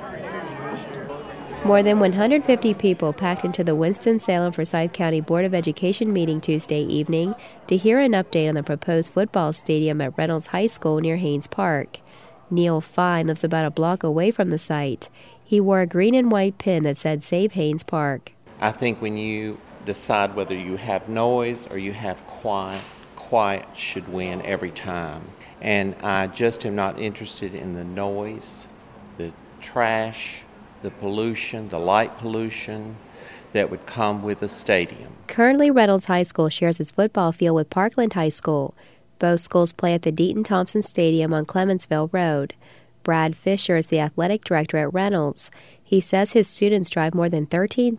More than 150 people packed into the Winston-Salem Forsyth County Board of Education meeting Tuesday evening to hear an update on the proposed football stadium at Reynolds High School near Haynes Park. Neil Fine lives about a block away from the site. He wore a green and white pin that said Save Haynes Park. I think when you decide whether you have noise or you have quiet, quiet should win every time. And I just am not interested in the noise, the trash, the pollution, the light pollution that would come with a stadium. Currently, Reynolds High School shares its football field with Parkland High School. Both schools play at the Deaton-Thompson Stadium on Clemensville Road. Brad Fisher is the athletic director at Reynolds. He says his students drive more than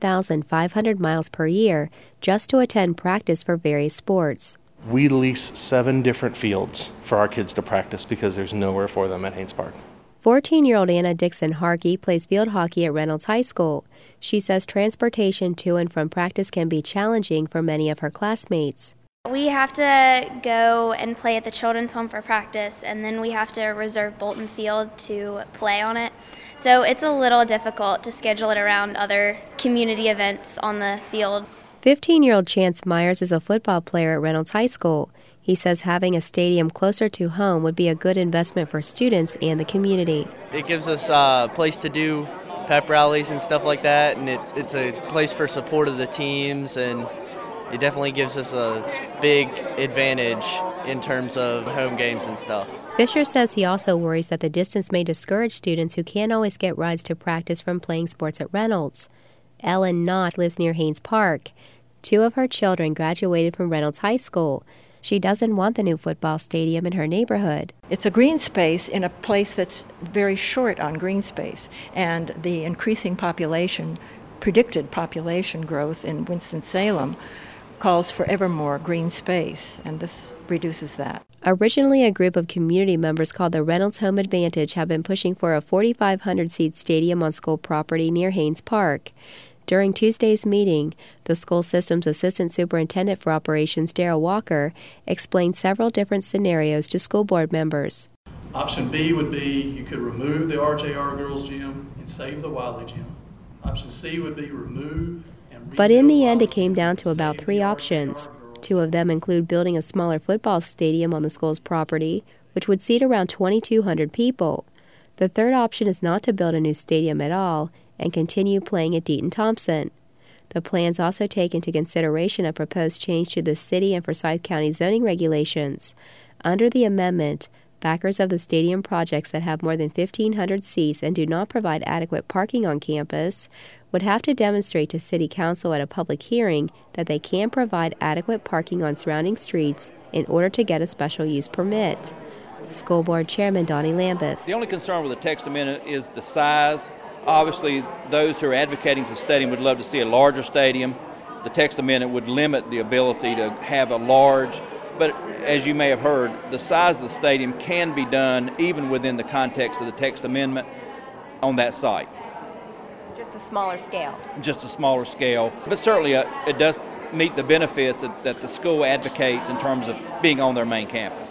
13,500 miles per year just to attend practice for various sports. We lease 7 different fields for our kids to practice because there's nowhere for them at Haynes Park. 14-year-old Anna Dixon-Harkey plays field hockey at Reynolds High School. She says transportation to and from practice can be challenging for many of her classmates. We have to go and play at the Children's Home for practice, and then we have to reserve Bolton Field to play on it. So it's a little difficult to schedule it around other community events on the field. 15-year-old Chance Myers is a football player at Reynolds High School. He says having a stadium closer to home would be a good investment for students and the community. It gives us a place to do pep rallies and stuff like that, and it's a place for support of the teams, and it definitely gives us a big advantage in terms of home games and stuff. Fisher says he also worries that the distance may discourage students who can't always get rides to practice from playing sports at Reynolds. Ellen Knott lives near Haynes Park. 2 of her children graduated from Reynolds High School. She doesn't want the new football stadium in her neighborhood. It's a green space in a place that's very short on green space, and the increasing population, predicted population growth in Winston-Salem calls for ever more green space, and this reduces that. Originally, a group of community members called the Reynolds Home Advantage have been pushing for a 4,500-seat stadium on school property near Haynes Park. During Tuesday's meeting, the school system's Assistant Superintendent for Operations, Darrell Walker, explained several different scenarios to school board members. Option B would be you could remove the RJR Girls Gym and save the Wiley Gym. Option C would be remove and rebuild. But in the end, it came down to about 3 options. 2 of them include building a smaller football stadium on the school's property, which would seat around 2,200 people. The third option is not to build a new stadium at all and continue playing at Deaton-Thompson. The plans also take into consideration a proposed change to the city and Forsyth County zoning regulations. Under the amendment, backers of the stadium projects that have more than 1,500 seats and do not provide adequate parking on campus would have to demonstrate to City Council at a public hearing that they can provide adequate parking on surrounding streets in order to get a special use permit. School Board Chairman Donnie Lambeth. The only concern with the text amendment is the size. Obviously, those who are advocating for the stadium would love to see a larger stadium. The text amendment would limit the ability to have a large, but as you may have heard, the size of the stadium can be done even within the context of the text amendment on that site. Just a smaller scale. Just a smaller scale, but certainly it does meet the benefits that the school advocates in terms of being on their main campus.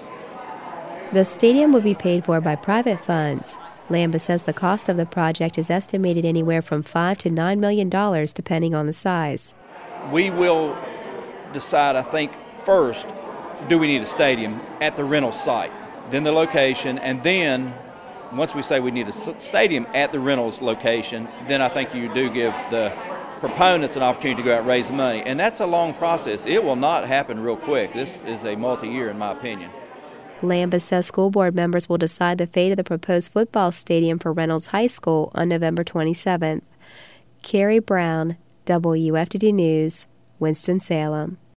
The stadium would be paid for by private funds. Lambeth says the cost of the project is estimated anywhere from $5 to $9 million, depending on the size. We will decide, I think, first, do we need a stadium at the Reynolds site, then the location, and then once we say we need a stadium at the Reynolds location, then I think you do give the proponents an opportunity to go out and raise the money. And that's a long process. It will not happen real quick. This is a multi-year, in my opinion. Lambeth says school board members will decide the fate of the proposed football stadium for Reynolds High School on November 27th. Carrie Brown, WFTD News, Winston-Salem.